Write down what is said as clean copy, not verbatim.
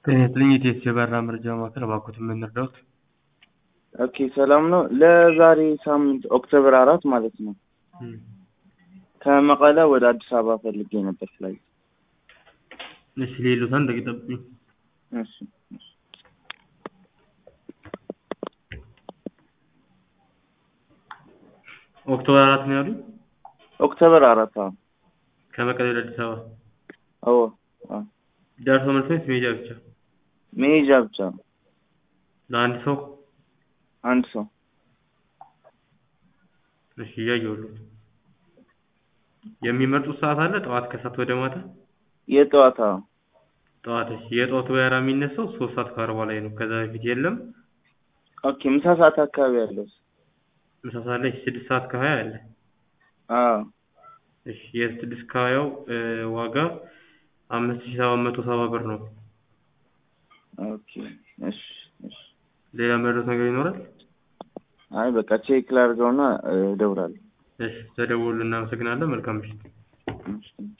ትንኝት የበራ መረጃ ማዕከል እባክዎት የምንረዳዎት? ኦኬ ሰላም ነው። ለዛሬ ሳምንት ኦክቶበር 4 ማለት ነው ከመቀለ ወደ አዲስ አበባ ፈልጌ ነበር ፍላይት። እሺ ሌሎታ እንደገጠብኝ እሺ ኦክቶበር 4 ነው ያሉኝ? ኦክቶበር 4 አዎ። ከመቀለ ወደ አዲስ አበባ? አዎ ደርሶ መልስ ወይስ መሄጃ ብቻ? መሄጃ ብቻ። ለአንድ ሰው? አንድ ሰው። እሺ እያየሁልዎት። የሚመርጡት ሰዓት አለ? ጠዋት ከሰዓት ወደ ማታ? የጠዋት አዎ። ጠዋት። እሺ የጠዋቱ በረራ የሚነሳው 3:40 ላይ ነው። ከዛ በፊት የለም። ኦኬ ምሳ ሰዓት አካባቢ ያለው? ምሳ ሰዓት ላይ 6:20 አለ። አዎ። እሺ የ6:20 ዋጋ 5770 ብር ነው። ኦኬ እሺ። ሌላ መረጃ ነገር ይኖራል? አይ በቃ ቼክ ላድርገውና እደውላለሁ። እሺ ተደውሉ። እናመሰግናለን። መልካም ምሽት። እሺ